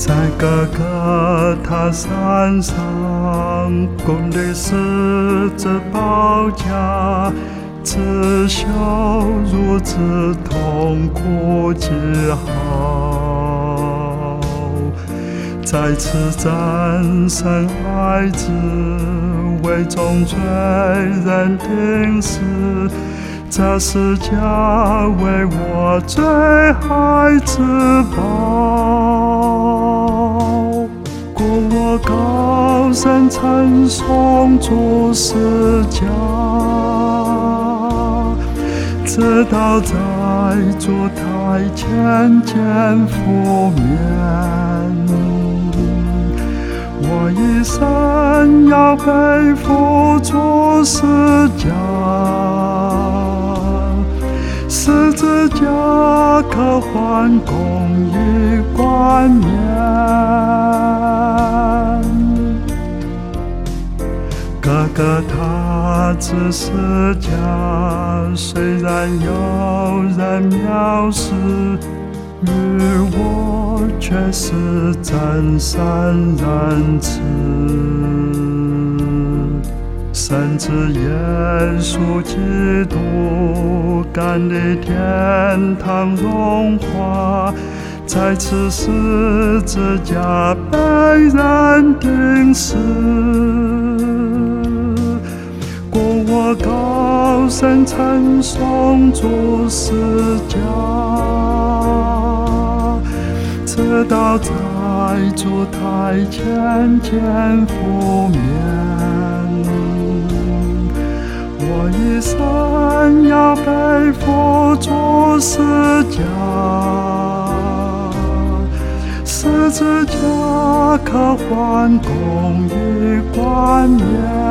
在各个他山上，公的十字宝架，刺绣如此痛苦记号，在此战胜爱子，为众罪人定死，这是家为我最爱之宝。故我高声称颂主是家，直到在主台前见父面，我一生要背负主十架，十字架可换公义冠冕。哥哥他只是家，虽然有人藐视，与我却是真神仁慈。甚至耶稣基督干的天堂荣华，在此十字架被人钉死。故我高声称颂主十架，直到在主台前见父面，我一生要背负主十架，十字架可换公义冠冕。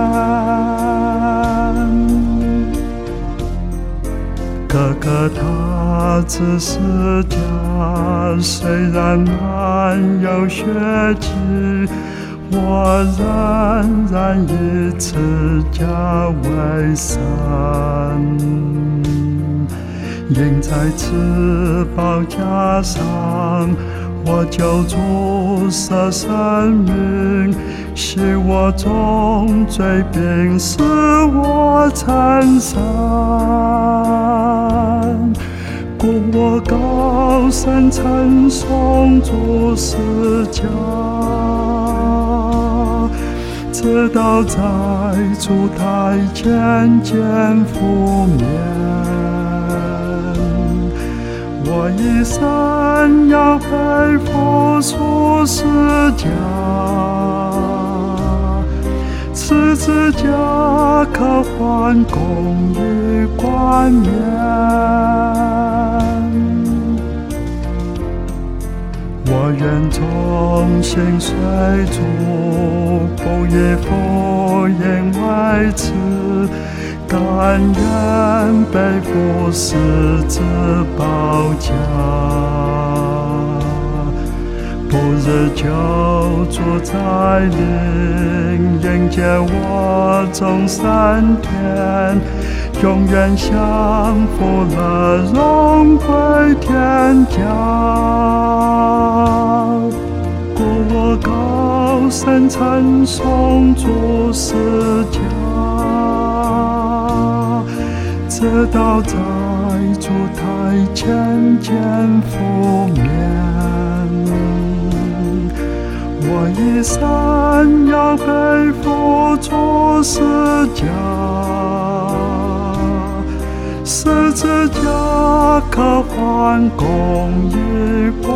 哥哥他只是家，虽然满有血迹，我仍然以此家为生。因在此宝架上，我救主舍生命，洗我众罪，并使我成圣。故我高声称颂主十架，直到在主台前见父面，我一生要背负主十架，十字架可换公义冠冕。我愿忠心随主，不以福音为耻，甘愿背负十字宝架。不日救主再临，迎接我众升天，永远享福乐，荣归天家。故我高声称颂主十架，直到在主台前见父面，我一生要背负主十架，十字架可换公义